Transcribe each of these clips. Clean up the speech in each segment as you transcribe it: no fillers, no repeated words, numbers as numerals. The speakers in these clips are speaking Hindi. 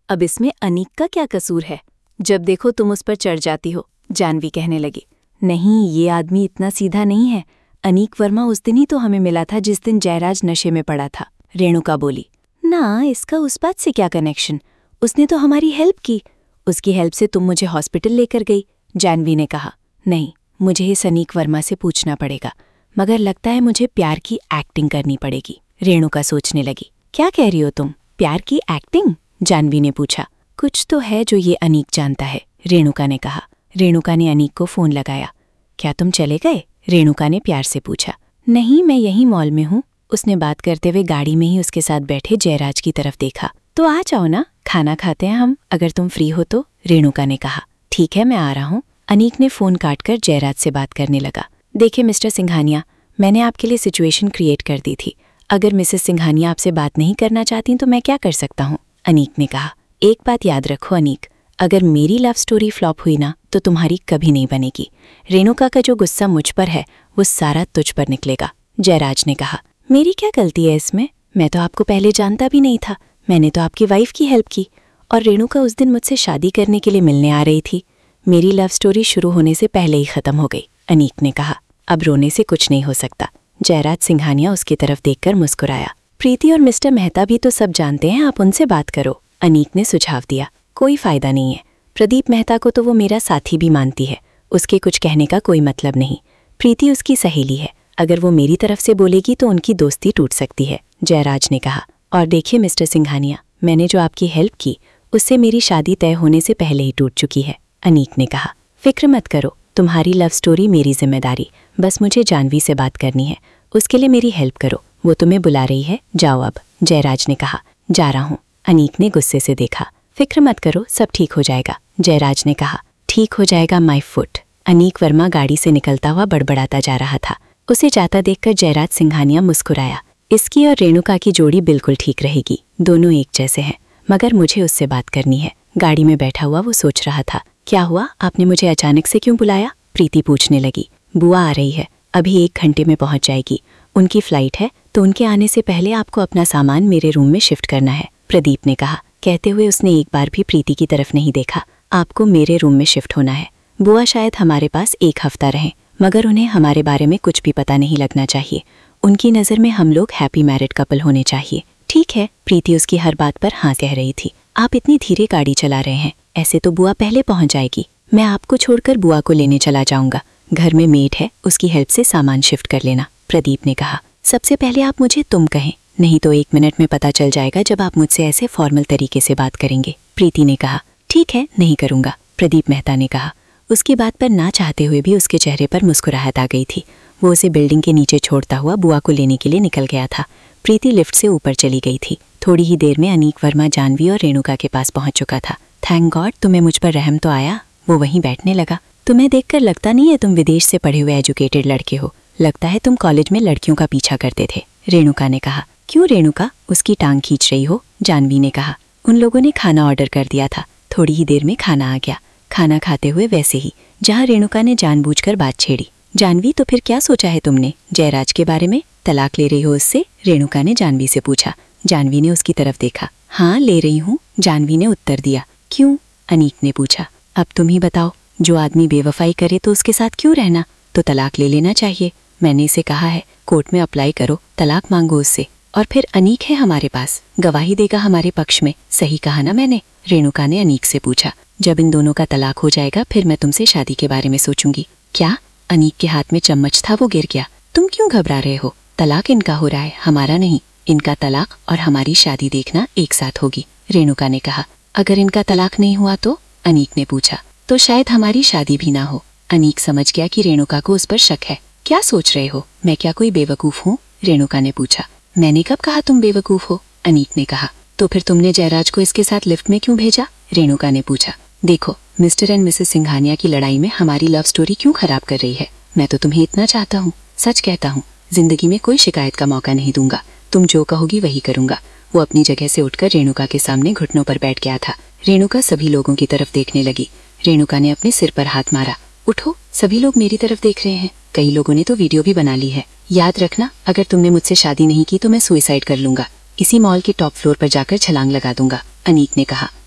अब इसमें अनीक का क्या कसूर है? जब देखो तुम उस पर चढ़ जाती हो, जानवी कहने लगी। नहीं, ये आदमी इतना सीधा नहीं है। अनीक वर्मा उस दिन ही तो हमें मिला था जिस दिन जयराज नशे में पड़ा था, रेणुका बोली। ना, इसका उस बात से क्या कनेक्शन? उसने तो हमारी हेल्प की। उसकी हेल्प से तुम मुझे हॉस्पिटल लेकर गई, जानवी ने कहा। नहीं, मुझे इस अनीक वर्मा से पूछना पड़ेगा, मगर लगता है मुझे प्यार की एक्टिंग करनी पड़ेगी, रेणुका सोचने लगी। क्या कह रही हो तुम? प्यार की एक्टिंग? जानवी ने पूछा। कुछ तो है जो ये अनीक जानता है, रेणुका ने कहा। रेणुका ने अनीक को फोन लगाया। क्या तुम चले गए? रेणुका ने प्यार से पूछा। नहीं, मैं यहीं मॉल में हूँ। उसने बात करते हुए गाड़ी में ही उसके साथ बैठे जयराज की तरफ देखा। तो आ जाओ ना, खाना खाते हैं हम, अगर तुम फ्री हो तो, रेणुका ने कहा। ठीक है, मैं आ रहा हूँ। अनीक ने फोन काटकर जयराज से बात करने लगा। देखिए मिस्टर सिंघानिया, मैंने आपके लिए सिचुएशन क्रिएट कर दी थी। अगर मिसेस सिंघानिया आपसे बात नहीं करना चाहती तो मैं क्या कर सकता हूँ, अनीक ने कहा। एक बात याद रखो अनीक, अगर मेरी लव स्टोरी फ्लॉप हुई ना तो तुम्हारी कभी नहीं बनेगी। रेणुका का जो गुस्सा मुझ पर है वो सारा तुझ पर निकलेगा, जयराज ने कहा। मेरी क्या गलती है इसमें? मैं तो आपको पहले जानता भी नहीं था। मैंने तो आपकी वाइफ की हेल्प की, और रेणुका उस दिन मुझसे शादी करने के लिए मिलने आ रही थी। मेरी लव स्टोरी शुरू होने से पहले ही खत्म हो गई, अनीक ने कहा। अब रोने से कुछ नहीं हो सकता। जयराज सिंघानिया उसकी तरफ देखकर मुस्कुराया। प्रीति और मिस्टर मेहता भी तो सब जानते हैं, आप उनसे बात करो, अनीक ने सुझाव दिया। कोई फायदा नहीं है। प्रदीप मेहता को तो वो मेरा साथी भी मानती है, उसके कुछ कहने का कोई मतलब नहीं। प्रीति उसकी सहेली है, अगर वो मेरी तरफ से बोलेगी तो उनकी दोस्ती टूट सकती है, जयराज ने कहा। और देखिए मिस्टर सिंघानिया, मैंने जो आपकी हेल्प की उससे मेरी शादी तय होने से पहले ही टूट चुकी है, अनीक ने कहा। फिक्र मत करो, तुम्हारी लव स्टोरी मेरी जिम्मेदारी। बस मुझे जानवी से बात करनी है, उसके लिए मेरी हेल्प करो। वो तुम्हें बुला रही है, जाओ अब, जयराज ने कहा। जा रहा हूँ, अनीक ने गुस्से से देखा। फिक्र मत करो, सब ठीक हो जाएगा, जयराज ने कहा। ठीक हो जाएगा माय फुट। अनीक वर्मा गाड़ी से निकलता हुआ बड़बड़ाता जा रहा था। उसे जाता देखकर जयराज सिंघानिया मुस्कुराया। इसकी और रेणुका की जोड़ी बिल्कुल ठीक रहेगी, दोनों एक जैसे हैं, मगर मुझे उससे बात करनी है। गाड़ी में बैठा हुआ वो सोच रहा था। क्या हुआ, आपने मुझे अचानक से क्यों बुलाया? प्रीति पूछने लगी। बुआ आ रही है, अभी 1 घंटे में पहुंच जाएगी। उनकी फ्लाइट है, तो उनके आने से पहले आपको अपना सामान मेरे रूम में शिफ्ट करना है, प्रदीप ने कहा। कहते हुए उसने एक बार भी प्रीति की तरफ नहीं देखा। आपको मेरे रूम में शिफ्ट होना है। बुआ शायद हमारे पास 1 हफ्ता रहें, मगर उन्हें हमारे बारे में कुछ भी पता नहीं लगना चाहिए। उनकी नज़र में हम लोग हैप्पी मैरिड कपल होने चाहिए। ठीक है, प्रीति उसकी हर बात पर हाँ कह रही थी। आप इतनी धीरे गाड़ी चला रहे हैं, ऐसे तो बुआ पहले पहुंच जाएगी। मैं आपको छोड़कर बुआ को लेने चला जाऊंगा। घर में मेड है, उसकी हेल्प से सामान शिफ्ट कर लेना, प्रदीप ने कहा। सबसे पहले आप मुझे तुम कहें, नहीं तो 1 मिनट में पता चल जाएगा जब आप मुझसे ऐसे फॉर्मल तरीके से बात करेंगे, प्रीति ने कहा। ठीक है, नहीं करूंगा, प्रदीप मेहता ने कहा। उसकी बात पर ना चाहते हुए भी उसके चेहरे पर मुस्कुराहट आ गई थी। वो उसे बिल्डिंग के नीचे छोड़ता हुआ बुआ को लेने के लिए निकल गया था। प्रीति लिफ्ट से ऊपर चली गई थी। थोड़ी ही देर में अनीक वर्मा जानवी और रेणुका के पास पहुंच चुका था। थैंक गॉड, तुम्हें मुझ पर रहम तो आया। वो वहीं बैठने लगा। तुम्हें देखकर लगता नहीं है तुम विदेश से पढ़े हुए एजुकेटेड लड़के हो। लगता है तुम कॉलेज में लड़कियों का पीछा करते थे, रेणुका ने कहा। क्यों रेणुका, उसकी टांग खींच रही हो, जानवी ने कहा। उन लोगों ने खाना ऑर्डर कर दिया था, थोड़ी ही देर में खाना आ गया। खाना खाते हुए वैसे ही, जहाँ रेणुका ने जानबूझकर बात छेड़ी। जानवी, तो फिर क्या सोचा है तुमने जयराज के बारे में? तलाक ले रही हो उससे? रेणुका ने जानवी से पूछा। जानवी ने उसकी तरफ देखा। हाँ, ले रही हूँ, जानवी ने उत्तर दिया। क्यों, अनीक ने पूछा। अब तुम ही बताओ, जो आदमी बेवफाई करे तो उसके साथ क्यों रहना? तो तलाक ले लेना चाहिए। मैंने इसे कहा है, कोर्ट में अप्लाई करो, तलाक मांगो उससे, और फिर अनीक है हमारे पास, गवाही देगा हमारे पक्ष में। सही कहा ना मैंने? रेणुका ने अनीक से पूछा। जब इन दोनों का तलाक हो जाएगा फिर मैं तुमसे शादी के बारे में सोचूंगी। क्या? अनीक के हाथ में चम्मच था, वो गिर गया। तुम क्यों घबरा रहे हो? तलाक इनका हो रहा है, हमारा नहीं। इनका तलाक और हमारी शादी देखना एक साथ होगी, रेणुका ने कहा। अगर इनका तलाक नहीं हुआ तो? अनीक ने पूछा। तो शायद हमारी शादी भी ना हो। अनीक समझ गया कि रेणुका को उस पर शक है। क्या सोच रहे हो, मैं क्या कोई बेवकूफ हूँ? रेणुका ने पूछा। मैंने कब कहा तुम बेवकूफ हो? अनीक ने कहा। तो फिर तुमने जयराज को इसके साथ लिफ्ट में क्यों भेजा? रेणुका ने पूछा। देखो, मिस्टर एंड मिसेस सिंघानिया की लड़ाई में हमारी लव स्टोरी क्यों खराब कर रही है? मैं तो तुम्हें इतना चाहता हूँ, सच कहता हूँ। जिंदगी में कोई शिकायत का मौका नहीं दूंगा। तुम जो कहोगी वही करूंगा। वो अपनी जगह से उठकर रेणुका के सामने घुटनों पर बैठ गया था। रेणुका सभी लोगों की तरफ देखने लगी। रेणुका ने अपने सिर पर हाथ मारा। उठो, सभी लोग मेरी तरफ देख रहे हैं। कई लोगों ने तो वीडियो भी बना ली है। याद रखना, अगर तुमने मुझसे शादी नहीं की तो मैं सुसाइड कर लूंगा। इसी मॉल के टॉप फ्लोर पर जाकर छलांग लगा दूंगा, अनीक ने कहा।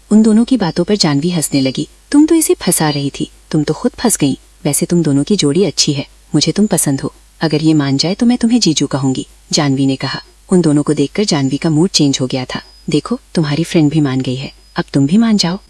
उन दोनों की बातों पर जानवी हंसने लगी। तुम तो इसे फंसा रही थी, तुम तो खुद फंस गई। वैसे तुम दोनों की जोड़ी अच्छी है, मुझे तुम पसंद हो। अगर ये मान जाए तो मैं तुम्हें जीजू कहूंगी, जानवी ने कहा। उन दोनों को देखकर जानवी का मूड चेंज हो गया था। देखो तुम्हारी फ्रेंड भी मान गई है, अब तुम भी मान जाओ।